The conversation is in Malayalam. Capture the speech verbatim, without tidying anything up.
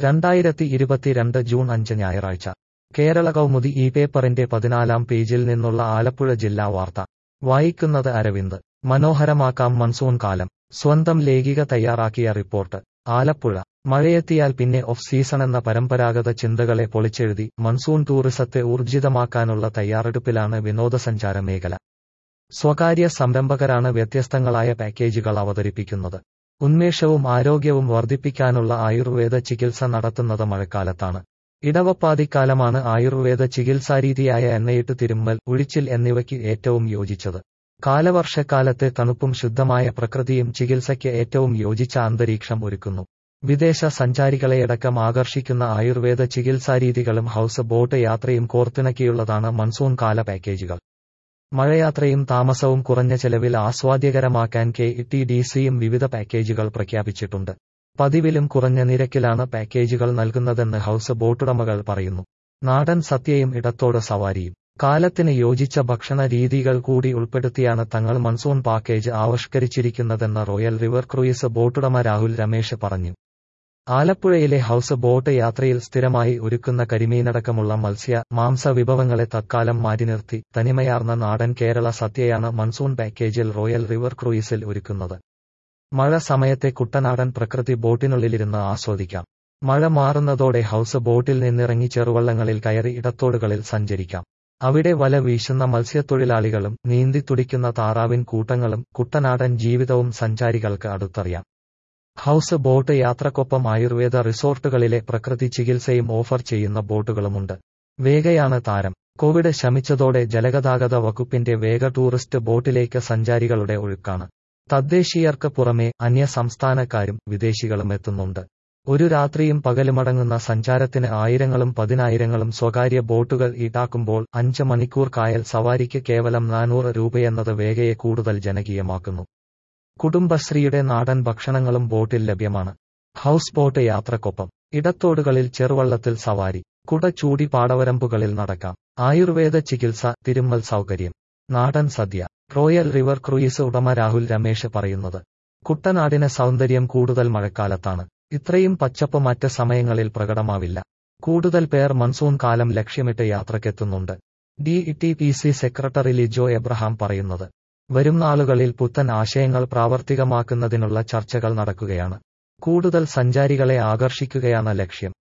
രണ്ടായിരത്തി ഇരുപത്തിരണ്ട് ജൂൺ അഞ്ച് ഞായറാഴ്ച കേരള കൗമുദി ഈ പേപ്പറിന്റെ പതിനാലാം പേജിൽ നിന്നുള്ള ആലപ്പുഴ ജില്ലാ വാർത്ത വായിക്കുന്നത് അരവിന്ദ്. മനോഹരമാക്കാം മൺസൂൺ കാലം. സ്വന്തം ലേഖിക തയ്യാറാക്കിയ റിപ്പോർട്ട്. ആലപ്പുഴ. മഴയെത്തിയാൽ പിന്നെ ഓഫ് സീസണെന്ന പരമ്പരാഗത ചിന്തകളെ പൊളിച്ചെഴുതി മൺസൂൺ ടൂറിസത്തെ ഊർജിതമാക്കാനുള്ള തയ്യാറെടുപ്പിലാണ് വിനോദസഞ്ചാര മേഖല. സ്വകാര്യ സംരംഭകരാണ് വ്യത്യസ്തങ്ങളായ പാക്കേജുകൾ അവതരിപ്പിക്കുന്നത്. ഉന്മേഷവും ആരോഗ്യവും വർദ്ധിപ്പിക്കാനുള്ള ആയുർവേദ ചികിത്സ നടത്തുന്നത് മഴക്കാലത്താണ്. ഇടവപ്പാതിക്കാലമാണ് ആയുർവേദ ചികിത്സാരീതിയായ എണ്ണയിട്ട് തിരുമ്മൽ, ഉഴിച്ചിൽ എന്നിവയ്ക്ക് ഏറ്റവും യോജിച്ചത്. കാലവർഷക്കാലത്തെ തണുപ്പും ശുദ്ധമായ പ്രകൃതിയും ചികിത്സയ്ക്ക് ഏറ്റവും യോജിച്ച അന്തരീക്ഷം ഒരുക്കുന്നു. വിദേശ സഞ്ചാരികളെയടക്കം ആകർഷിക്കുന്ന ആയുർവേദ ചികിത്സാരീതികളും ഹൗസ് ബോട്ട് യാത്രയും കോർത്തിണക്കിയുള്ളതാണ് മൺസൂൺ കാല പാക്കേജുകൾ. മഴയാത്രയും താമസവും കുറഞ്ഞ ചെലവിൽ ആസ്വാദ്യകരമാക്കാൻ കെ ടി ഡി സിയും വിവിധ പാക്കേജുകൾ പ്രഖ്യാപിച്ചിട്ടുണ്ട്. പതിവിലും കുറഞ്ഞ നിരക്കിലാണ് പാക്കേജുകൾ നൽകുന്നതെന്ന് ഹൗസ് ബോട്ടുടമകൾ പറയുന്നു. നാടൻ സദ്യയും ഇടത്തോട് സവാരിയും കാലത്തിന് യോജിച്ച ഭക്ഷണ രീതികൾ കൂടി ഉൾപ്പെടുത്തിയാണ് തങ്ങൾ മൺസൂൺ പാക്കേജ് ആവിഷ്കരിച്ചിരിക്കുന്നതെന്ന് റോയൽ റിവർ ക്രൂയിസ് ബോട്ടുടമ രാഹുൽ രമേശ് പറഞ്ഞു. ആലപ്പുഴയിലെ ഹൗസ് ബോട്ട് യാത്രയിൽ സ്ഥിരമായി ഒരുക്കുന്ന കരിമീനടക്കമുള്ള മത്സ്യ മാംസ വിഭവങ്ങളെ തത്കാലം മാറ്റിനിർത്തി തനിമയാർന്ന നാടൻ കേരള സദ്യയാണ് മൺസൂൺ പാക്കേജിൽ റോയൽ റിവർ ക്രൂയിസിൽ ഒരുക്കുന്നത്. മഴ സമയത്തെ കുട്ടനാടൻ പ്രകൃതി ബോട്ടിനുള്ളിലിരുന്ന് ആസ്വദിക്കാം. മഴ മാറുന്നതോടെ ഹൗസ് ബോട്ടിൽ നിന്നിറങ്ങി ചെറുവള്ളങ്ങളിൽ കയറി ഇടത്തോടുകളിൽ സഞ്ചരിക്കാം. അവിടെ വല വീശുന്ന മത്സ്യത്തൊഴിലാളികളും നീന്തി തുടിക്കുന്ന താറാവിൻ കൂട്ടങ്ങളും കുട്ടനാടൻ ജീവിതവും സഞ്ചാരികൾക്ക് അടുത്തറിയാം. ഹൗസ് ബോട്ട് യാത്രക്കൊപ്പം ആയുർവേദ റിസോർട്ടുകളിലെ പ്രകൃതി ചികിത്സയും ഓഫർ ചെയ്യുന്ന ബോട്ടുകളുമുണ്ട്. വേഗയാണ് താരം. കോവിഡ് ശമിച്ചതോടെ ജലഗതാഗത വകുപ്പിന്റെ വേഗ ടൂറിസ്റ്റ് ബോട്ടിലേക്ക് സഞ്ചാരികളുടെ ഒഴുക്കാണ്. തദ്ദേശീയർക്ക് പുറമെ അന്യ സംസ്ഥാനക്കാരും വിദേശികളും എത്തുന്നുണ്ട്. ഒരു രാത്രിയും പകലുമടങ്ങുന്ന സഞ്ചാരത്തിന് ആയിരങ്ങളും പതിനായിരങ്ങളും സ്വകാര്യ ബോട്ടുകൾ ഈടാക്കുമ്പോൾ അഞ്ച് മണിക്കൂർ കായൽ സവാരിക്ക് കേവലം നാനൂറ് രൂപയെന്നത് വേഗയെ കൂടുതൽ ജനകീയമാക്കുന്നു. കുടുംബശ്രീയുടെ നാടൻ ഭക്ഷണങ്ങളും ബോട്ടിൽ ലഭ്യമാണ്. ഹൗസ് ബോട്ട് യാത്രക്കൊപ്പം ഇടത്തോടുകളിൽ ചെറുവള്ളത്തിൽ സവാരി, കുട ചൂടി പാടവരമ്പുകളിൽ നടക്കാം. ആയുർവേദ ചികിത്സ, തിരുമ്മൽ സൗകര്യം, നാടൻ സദ്യ. റോയൽ റിവർ ക്രൂയിസ് ഉടമ രാഹുൽ രമേശ് പറയുന്നത്. കുട്ടനാടിന് സൗന്ദര്യം കൂടുതൽ മഴക്കാലത്താണ്. ഇത്രയും പച്ചപ്പ് മറ്റ് സമയങ്ങളിൽ പ്രകടമാവില്ല. കൂടുതൽ പേർ മൺസൂൺ കാലം ലക്ഷ്യമിട്ട് യാത്രക്കെത്തുന്നുണ്ട്. D T P C secretary Lijo Abraham പറയുന്നത്. വരും നാളുകളിൽ പുത്തൻ ആശയങ്ങൾ പ്രാവർത്തികമാക്കുന്നതിനുള്ള ചർച്ചകൾ നടക്കുകയാണ്. കൂടുതൽ സഞ്ചാരികളെ ആകർഷിക്കുകയാണ് ലക്ഷ്യം.